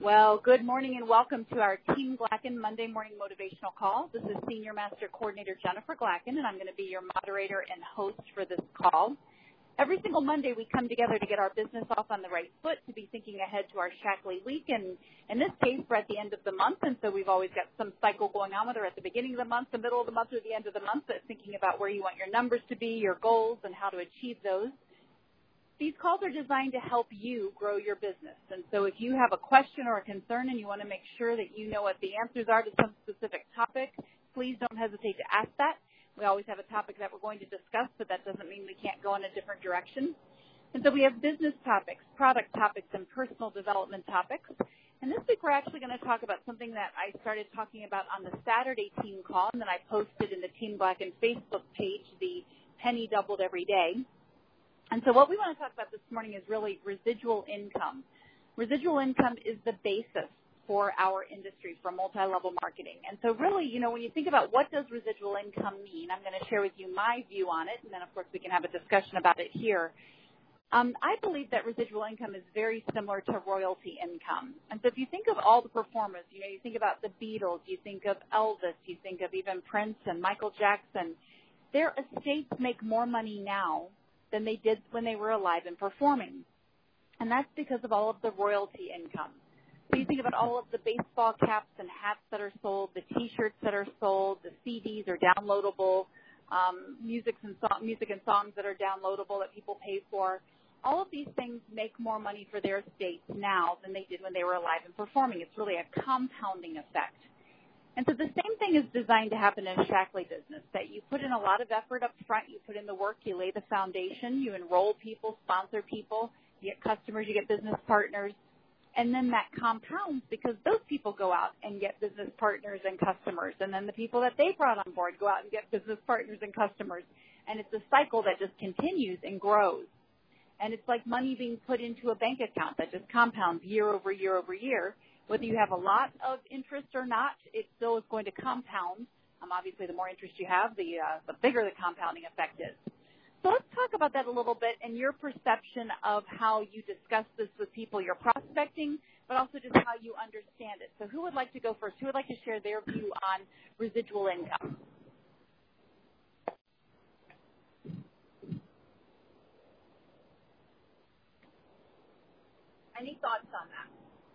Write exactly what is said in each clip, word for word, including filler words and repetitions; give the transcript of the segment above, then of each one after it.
Well, good morning and welcome to our Team Glacken Monday morning motivational call. This is Senior Master Coordinator Jennifer Glacken, and I'm going to be your moderator and host for this call. Every single Monday we come together to get our business off on the right foot, to be thinking ahead to our Shackley week, and in this case we're at the end of the month, and so we've always got some cycle going on, whether at the beginning of the month, the middle of the month, or the end of the month, but thinking about where you want your numbers to be, your goals, and how to achieve those. These calls are designed to help you grow your business. And so if you have a question or a concern and you want to make sure that you know what the answers are to some specific topic, please don't hesitate to ask that. We always have a topic that we're going to discuss, but that doesn't mean we can't go in a different direction. And so we have business topics, product topics, and personal development topics. And this week we're actually going to talk about something that I started talking about on the Saturday team call, and then I posted in the Team Glacken Facebook page, the penny doubled every day. And so what we want to talk about this morning is really residual income. Residual income is the basis for our industry, for multi-level marketing. And so really, you know, when you think about what does residual income mean, I'm going to share with you my view on it, and then, of course, we can have a discussion about it here. Um, I believe that residual income is very similar to royalty income. And so if you think of all the performers, you know, you think about the Beatles, you think of Elvis, you think of even Prince and Michael Jackson, their estates make more money now than they did when they were alive and performing. And that's because of all of the royalty income. So you think about all of the baseball caps and hats that are sold, the T-shirts that are sold, the C Ds are downloadable, um, music and so- music and songs that are downloadable that people pay for. All of these things make more money for their estates now than they did when they were alive and performing. It's really a compounding effect. And so the same thing is designed to happen in a Shackley business, that you put in a lot of effort up front, you put in the work, you lay the foundation, you enroll people, sponsor people, you get customers, you get business partners, and then that compounds because those people go out and get business partners and customers, and then the people that they brought on board go out and get business partners and customers, and it's a cycle that just continues and grows. And it's like money being put into a bank account that just compounds year over year over year. Whether you have a lot of interest or not, it still is going to compound. Um, obviously, the more interest you have, the, uh, the bigger the compounding effect is. So let's talk about that a little bit and your perception of how you discuss this with people you're prospecting, but also just how you understand it. So who would like to go first? Who would like to share their view on residual income? Any thoughts on that?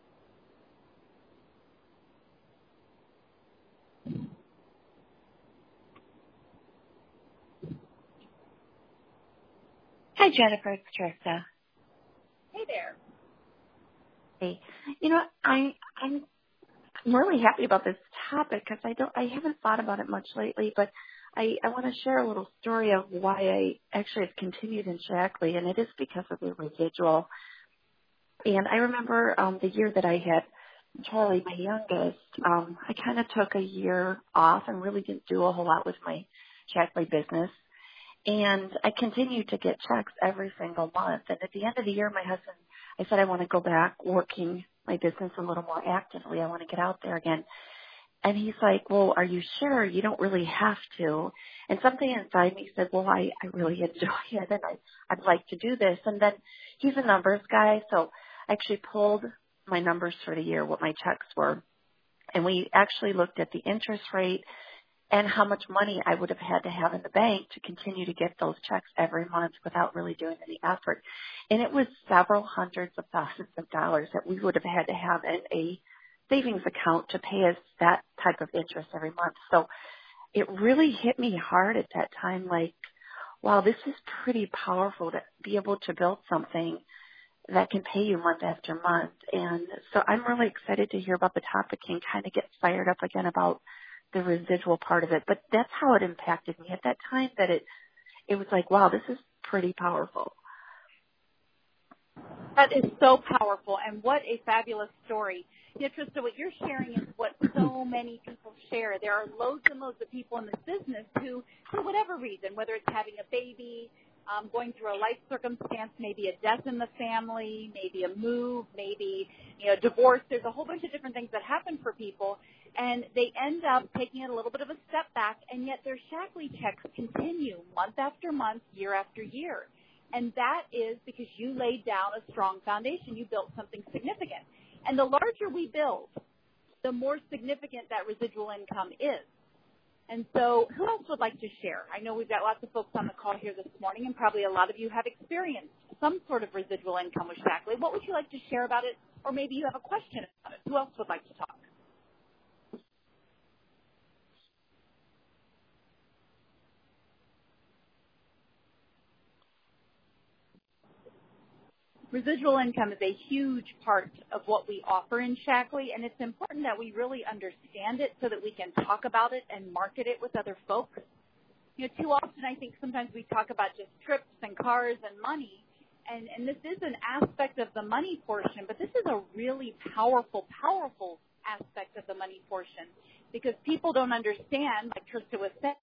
Hi, Jennifer. It's Teresa. Hey there. Hey, you know, I I'm I'm really happy about this topic because I don't I haven't thought about it much lately, but I I want to share a little story of why I actually have continued in Shackley, and it is because of the residual. And I remember um, the year that I had Charlie, my youngest, um, I kind of took a year off and really didn't do a whole lot with my Shackley business. And I continued to get checks every single month. And at the end of the year, my husband, I said, I want to go back working my business a little more actively. I want to get out there again. And he's like, well, are you sure? You don't really have to. And something inside me said, well, I, I really enjoy it and I, I'd like to do this. And then he's a numbers guy. So I actually pulled my numbers for the year, what my checks were. And we actually looked at the interest rate and how much money I would have had to have in the bank to continue to get those checks every month without really doing any effort. And it was several hundreds of thousands of dollars that we would have had to have in a savings account to pay us that type of interest every month. So it really hit me hard at that time, like, wow, this is pretty powerful to be able to build something that can pay you month after month. And so I'm really excited to hear about the topic and kind of get fired up again about the residual part of it. But that's how it impacted me at that time, that it it was like, wow, this is pretty powerful. That is so powerful, and what a fabulous story. Yeah, Trista, what you're sharing is what so many people share. There are loads and loads of people in this business who, for whatever reason, whether it's having a baby, um, going through a life circumstance, maybe a death in the family, maybe a move, maybe, you know, divorce. There's a whole bunch of different things that happen for people, and they end up taking it a little bit of a step back, and yet their Shackley checks continue month after month, year after year. And that is because you laid down a strong foundation. You built something significant. And And the larger we build, the more significant that residual income is. And so who else would like to share? I know we've got lots of folks on the call here this morning, and probably a lot of you have experienced some sort of residual income with Shaklee. What would you like to share about it? Or maybe you have a question about it. Who else would like to talk? Residual income is a huge part of what we offer in Shaklee, and it's important that we really understand it so that we can talk about it and market it with other folks. You know, too often I think sometimes we talk about just trips and cars and money, and, and this is an aspect of the money portion, but this is a really powerful, powerful aspect of the money portion because people don't understand, like Trista was saying,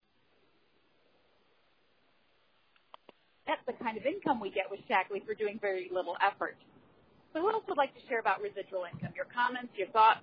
that's the kind of income we get with Shaklee for doing very little effort. So who else would like to share about residual income? Your comments, your thoughts?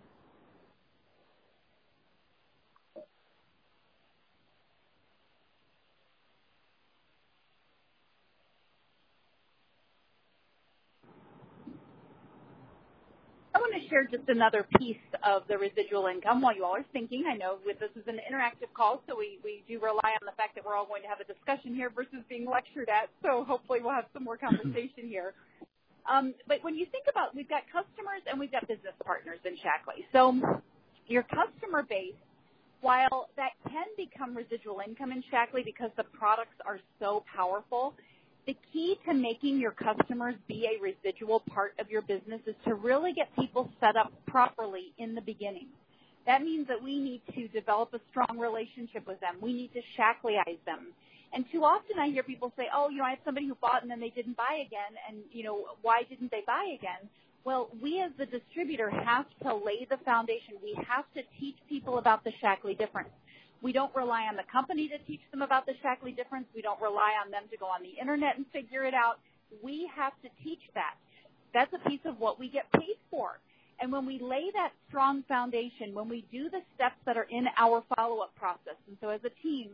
I want to share just another piece of the residual income while you all are thinking. I know with, this is an interactive call, so we, we do rely on the fact that we're all going to have a discussion here versus being lectured at, so hopefully we'll have some more conversation here. Um, but when you think about, we've got customers and we've got business partners in Shaklee. So your customer base, while that can become residual income in Shaklee because the products are so powerful, the key to making your customers be a residual part of your business is to really get people set up properly in the beginning. That means that we need to develop a strong relationship with them. We need to Shakleeize them. And too often I hear people say, oh, you know, I have somebody who bought and then they didn't buy again, and, you know, why didn't they buy again? Well, we as the distributor have to lay the foundation. We have to teach people about the Shaklee difference. We don't rely on the company to teach them about the Shaklee difference. We don't rely on them to go on the internet and figure it out. We have to teach that. That's a piece of what we get paid for. And when we lay that strong foundation, when we do the steps that are in our follow-up process, and so as a team,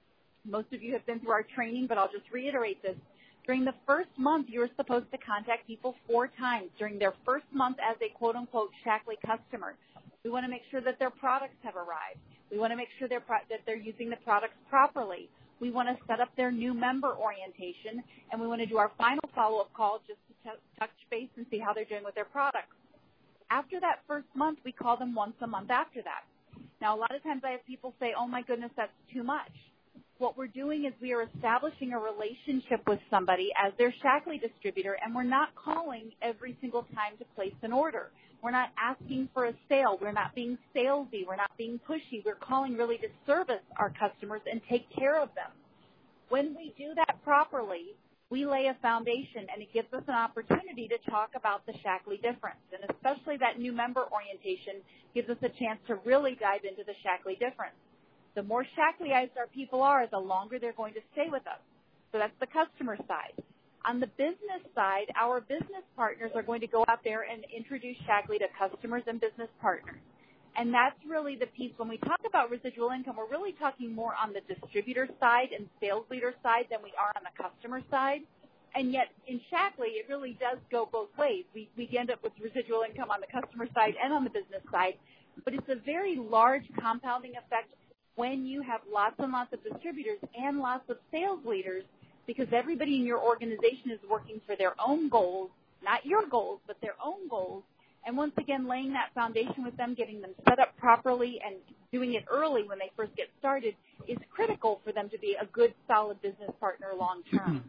most of you have been through our training, but I'll just reiterate this. During the first month, you're supposed to contact people four times during their first month as a quote-unquote Shaklee customer. We want to make sure that their products have arrived. We want to make sure they're pro- that they're using the products properly. We want to set up their new member orientation, and we want to do our final follow-up call just to t- touch base and see how they're doing with their products. After that first month, we call them once a month after that. Now, a lot of times I have people say, oh, my goodness, that's too much. What we're doing is we are establishing a relationship with somebody as their Shaklee distributor, and we're not calling every single time to place an order. We're not asking for a sale. We're not being salesy. We're not being pushy. We're calling really to service our customers and take care of them. When we do that properly, we lay a foundation, and it gives us an opportunity to talk about the Shaklee difference, and especially that new member orientation gives us a chance to really dive into the Shaklee difference. The more Shakleeized our people are, the longer they're going to stay with us. So that's the customer side. On the business side, our business partners are going to go out there and introduce Shaklee to customers and business partners. And that's really the piece. When we talk about residual income, we're really talking more on the distributor side and sales leader side than we are on the customer side. And yet in Shaklee, it really does go both ways. We, we end up with residual income on the customer side and on the business side. But it's a very large compounding effect when you have lots and lots of distributors and lots of sales leaders, because everybody in your organization is working for their own goals, not your goals, but their own goals. And once again, laying that foundation with them, getting them set up properly and doing it early when they first get started is critical for them to be a good, solid business partner long term.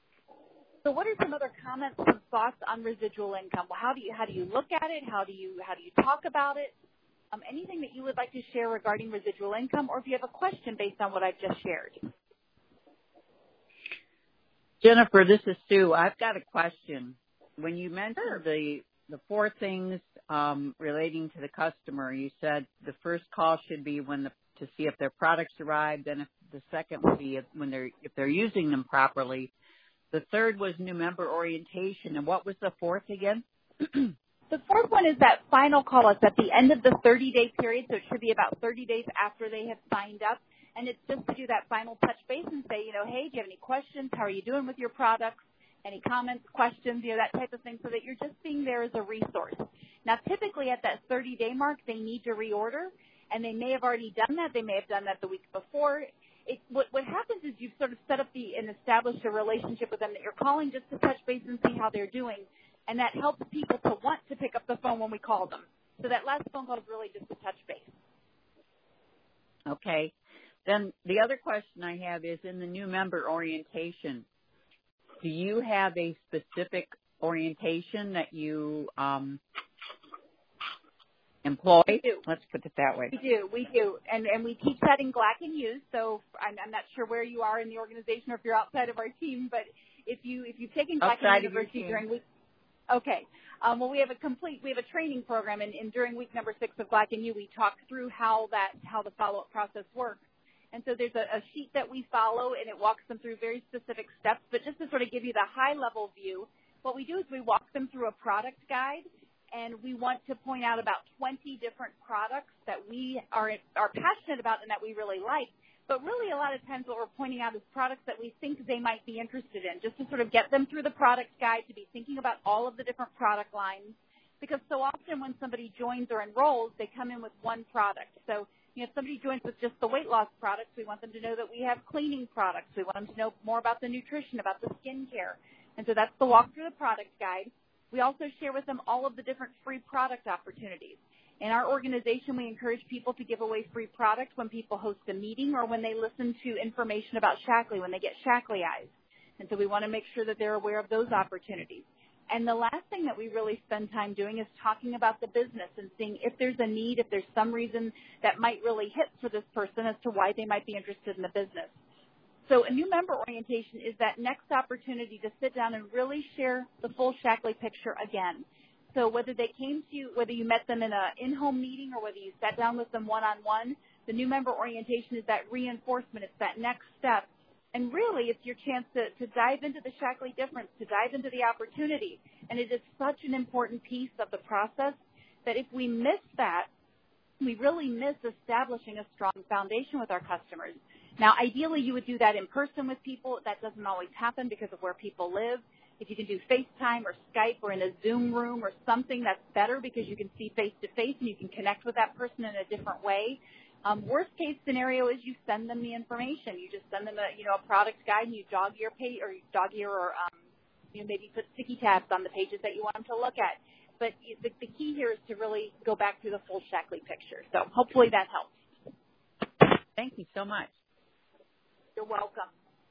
So what are some other comments and thoughts on residual income? Well, how do you how do you look at it? How do you how do you talk about it? Um, anything that you would like to share regarding residual income, or if you have a question based on what I've just shared. Jennifer, this is Sue. I've got a question. When you mentioned Sure. the the four things um, relating to the customer, you said the first call should be when the, to see if their products arrived, and if the second would be if, when they're if they're using them properly. The third was new member orientation, and what was the fourth again? The fourth one is that final call. It's at the end of the thirty-day period, so it should be about thirty days after they have signed up. And it's just to do that final touch base and say, you know, hey, do you have any questions? How are you doing with your products? Any comments, questions, you know, that type of thing, so that you're just being there as a resource. Now, typically at that thirty-day mark, they need to reorder, and they may have already done that. They may have done that the week before. It, what, what happens is you've sort of set up the and established a relationship with them that you're calling just to touch base and see how they're doing, and that helps people to want to pick up the phone when we call them. So that last phone call is really just a touch base. Okay. Then the other question I have is in the new member orientation, do you have a specific orientation that you um, employ? We do. Let's put it that way. We do. We do. And and we teach that in Glack and Hughes. So I'm, I'm not sure where you are in the organization or if you're outside of our team, but if, you, if you've taken Glack and University during week, okay. Um, well, we have a complete, we have a training program, and, and during week number six of Glack and You, we talk through how that, how the follow-up process works. And so there's a, a sheet that we follow, and it walks them through very specific steps. But just to sort of give you the high-level view, what we do is we walk them through a product guide, and we want to point out about twenty different products that we are are passionate about and that we really like. But really, a lot of times what we're pointing out is products that we think they might be interested in, just to sort of get them through the product guide, to be thinking about all of the different product lines. Because so often when somebody joins or enrolls, they come in with one product. So you know, if somebody joins with just the weight loss products, we want them to know that we have cleaning products. We want them to know more about the nutrition, about the skincare. And so that's the walk through the product guide. We also share with them all of the different free product opportunities. In our organization, we encourage people to give away free product when people host a meeting or when they listen to information about Shaklee, when they get Shaklee eyes. And so we want to make sure that they're aware of those opportunities. And the last thing that we really spend time doing is talking about the business and seeing if there's a need, if there's some reason that might really hit for this person as to why they might be interested in the business. So a new member orientation is that next opportunity to sit down and really share the full Shaklee picture again. So whether they came to you, whether you met them in an in-home meeting or whether you sat down with them one-on-one, the new member orientation is that reinforcement. It's that next step. And really, it's your chance to, to dive into the Shaklee difference, to dive into the opportunity. And it is such an important piece of the process that if we miss that, we really miss establishing a strong foundation with our customers. Now, ideally, you would do that in person with people. That doesn't always happen because of where people live. If you can do FaceTime or Skype or in a Zoom room or something, that's better because you can see face-to-face and you can connect with that person in a different way. Um, worst case scenario is you send them the information. You just send them a, you know, a product guide and you dog ear page or dog ear or, um, you know, maybe put sticky tabs on the pages that you want them to look at. But the, the key here is to really go back through the full Shaklee picture. So hopefully that helps. Thank you so much. You're welcome.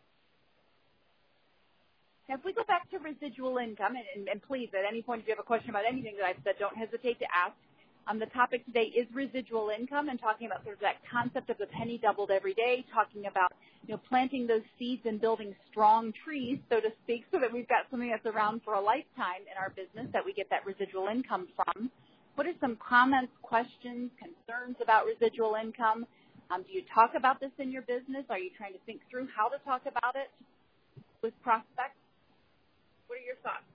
Now, if we go back to residual income, and, and, and please, at any point if you have a question about anything that I've said, don't hesitate to ask. Um, the topic today is residual income and talking about sort of that concept of the penny doubled every day, talking about, you know, planting those seeds and building strong trees, so to speak, so that we've got something that's around for a lifetime in our business that we get that residual income from. What are some comments, questions, concerns about residual income? Um, do you talk about this in your business? Are you trying to think through how to talk about it with prospects? What are your thoughts?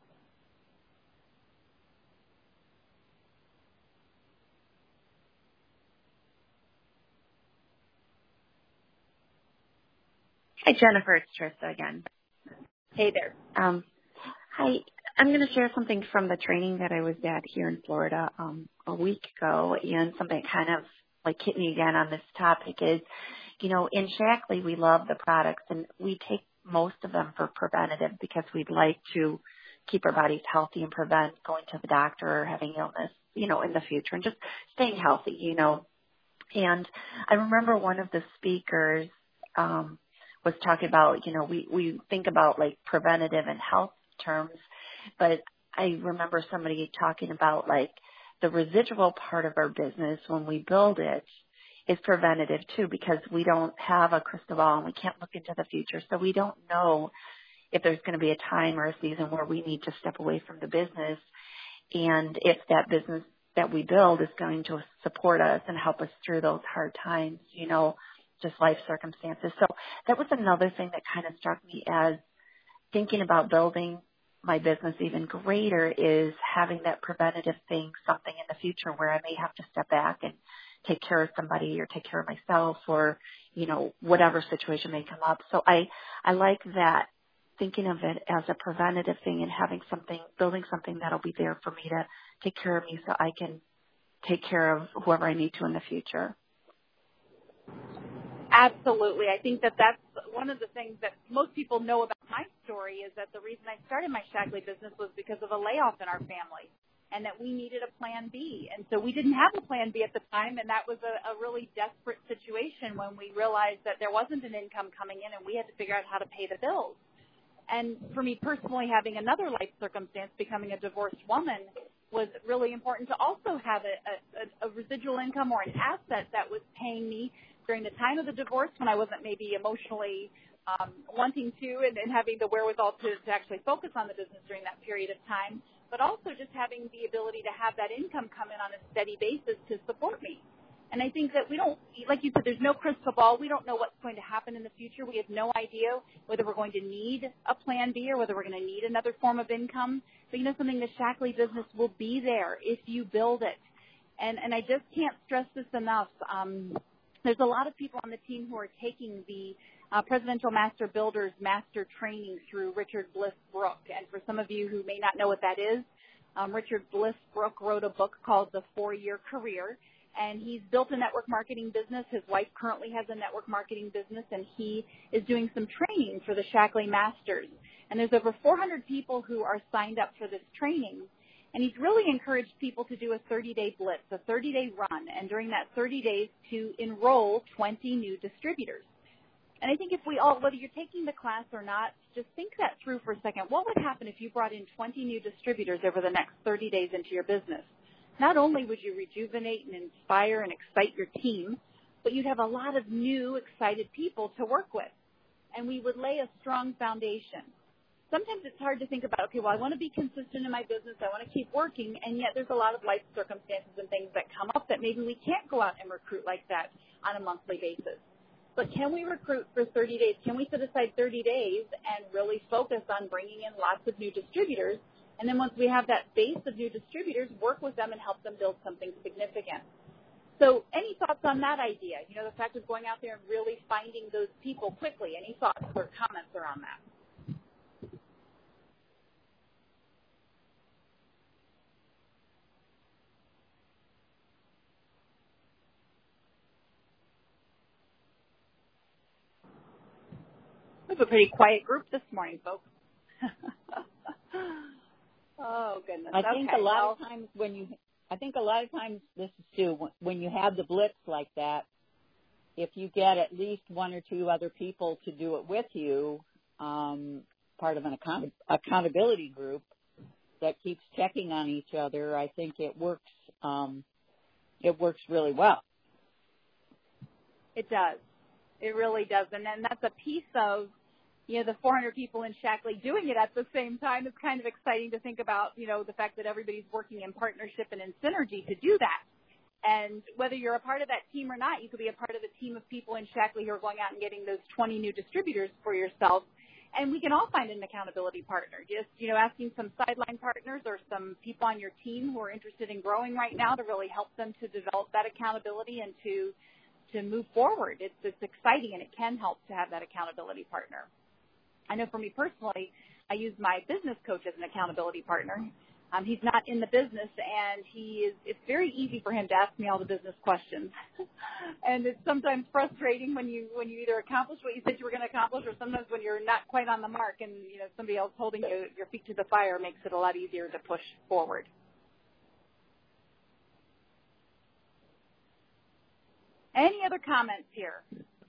Hi, Jennifer. It's Trista again. Hey there. Um, hi. I'm going to share something from the training that I was at here in Florida um, a week ago, and something that kind of like hit me again on this topic is, you know, in Shaklee, we love the products, and we take most of them for preventative because we'd like to keep our bodies healthy and prevent going to the doctor or having illness, you know, in the future, and just staying healthy, you know. And I remember one of the speakers um, was talking about, you know, we, we think about like preventative and health terms, but I remember somebody talking about like the residual part of our business when we build it is preventative too, because we don't have a crystal ball and we can't look into the future. So we don't know if there's going to be a time or a season where we need to step away from the business, and if that business that we build is going to support us and help us through those hard times, you know, just life circumstances. So that was another thing that kind of struck me as thinking about building my business even greater is having that preventative thing, something in the future where I may have to step back and take care of somebody or take care of myself or, you know, whatever situation may come up. So I, I like that, thinking of it as a preventative thing and having something, building something that'll be there for me to take care of me so I can take care of whoever I need to in the future. Absolutely. I think that that's one of the things that most people know about my story is that the reason I started my Shaklee business was because of a layoff in our family and that we needed a plan B. And so we didn't have a plan B at the time, and that was a, a really desperate situation when we realized that there wasn't an income coming in and we had to figure out how to pay the bills. And for me personally, having another life circumstance, becoming a divorced woman, was really important to also have a, a, a residual income or an asset that was paying me during the time of the divorce when I wasn't maybe emotionally um, wanting to and, and having the wherewithal to, to actually focus on the business during that period of time, but also just having the ability to have that income come in on a steady basis to support me. And I think that we don't, like you said, there's no crystal ball. We don't know what's going to happen in the future. We have no idea whether we're going to need a plan B or whether we're going to need another form of income. But you know something, the Shaklee business will be there if you build it. And, and I just can't stress this enough. Um, there's a lot of people on the team who are taking the uh, Presidential Master Builders Master Training through Richard Bliss Brooke. And for some of you who may not know what that is, um, Richard Bliss Brooke wrote a book called The Four-Year Career. And he's built a network marketing business. His wife currently has a network marketing business, and he is doing some training for the Shaklee Masters. And there's over four hundred people who are signed up for this training. And he's really encouraged people to do a thirty-day blitz, a thirty-day run, and during that thirty days to enroll twenty new distributors. And I think if we all, whether you're taking the class or not, just think that through for a second. What would happen if you brought in twenty new distributors over the next thirty days into your business? Not only would you rejuvenate and inspire and excite your team, but you'd have a lot of new, excited people to work with. And we would lay a strong foundation. Sometimes it's hard to think about, okay, well, I want to be consistent in my business. I want to keep working, and yet there's a lot of life circumstances and things that come up that maybe we can't go out and recruit like that on a monthly basis. But can we recruit for thirty days? Can we set aside thirty days and really focus on bringing in lots of new distributors? And then once we have that base of new distributors, work with them and help them build something significant. So any thoughts on that idea? You know, the fact of going out there and really finding those people quickly. Any thoughts or comments around that? We have a pretty quiet group this morning, folks. Oh, goodness. I think okay, a lot well, of times when you, I think a lot of times this is too, when you have the blitz like that, if you get at least one or two other people to do it with you, um, part of an account, accountability group that keeps checking on each other, I think it works, um, it works really well. It does. It really does. And then that's a piece of, you know, the four hundred people in Shaklee doing it at the same time. It's kind of exciting to think about, you know, the fact that everybody's working in partnership and in synergy to do that. And whether you're a part of that team or not, you could be a part of the team of people in Shaklee who are going out and getting those twenty new distributors for yourself. And we can all find an accountability partner. Just, you know, asking some sideline partners or some people on your team who are interested in growing right now to really help them to develop that accountability and to to move forward. It's, it's exciting, and it can help to have that accountability partner. I know for me personally, I use my business coach as an accountability partner. Um, he's not in the business, and he is. It's very easy for him to ask me all the business questions, and it's sometimes frustrating when you when you either accomplish what you said you were going to accomplish, or sometimes when you're not quite on the mark, and you know somebody else holding you, your feet to the fire makes it a lot easier to push forward. Any other comments here?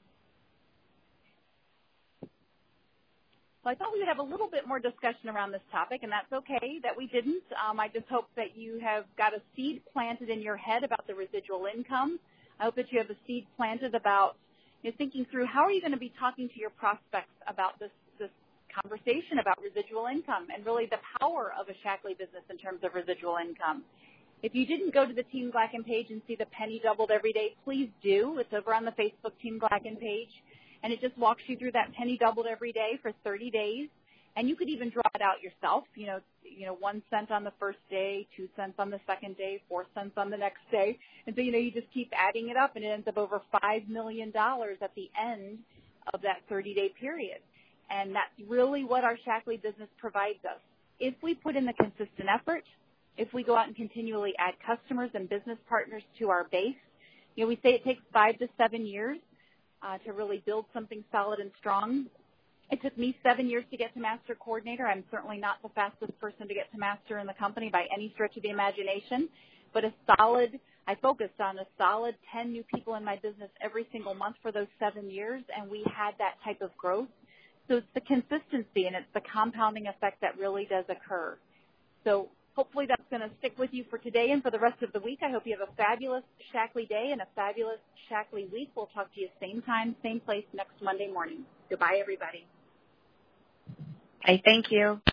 So I thought we would have a little bit more discussion around this topic, and that's okay that we didn't. Um, I just hope that you have got a seed planted in your head about the residual income. I hope that you have a seed planted about you know, thinking through how are you going to be talking to your prospects about this, this conversation about residual income and really the power of a Shaklee business in terms of residual income. If you didn't go to the Team Glacken page and see the Penny Doubled Every Day, please do. It's over on the Facebook Team Glacken page. And it just walks you through that penny doubled every day for thirty days. And you could even draw it out yourself, you know, you know, one cent on the first day, two cents on the second day, four cents on the next day. And so, you know, you just keep adding it up, and it ends up over five million dollars at the end of that thirty-day period. And that's really what our Shaklee business provides us. If we put in the consistent effort, if we go out and continually add customers and business partners to our base. You know, we say it takes five to seven years uh, to really build something solid and strong. It took me seven years to get to Master Coordinator. I'm certainly not the fastest person to get to Master in the company by any stretch of the imagination, but a solid, I focused on a solid ten new people in my business every single month for those seven years, and we had that type of growth. So it's the consistency and it's the compounding effect that really does occur. So hopefully that's going to stick with you for today and for the rest of the week. I hope you have a fabulous Shaklee day and a fabulous Shaklee week. We'll talk to you same time, same place next Monday morning. Goodbye, everybody. Hey, thank you.